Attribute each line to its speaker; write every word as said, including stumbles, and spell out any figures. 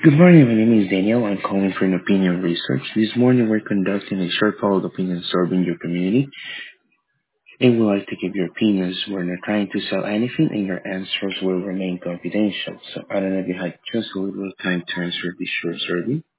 Speaker 1: Good morning. My name is Daniel. I'm calling from Opinion Research. This morning, we're conducting a short followed opinion survey in your community, and we'd like to give your opinions. We're not trying to sell anything, and your answers will remain confidential. So I don't know if you had just a little time to answer this short survey.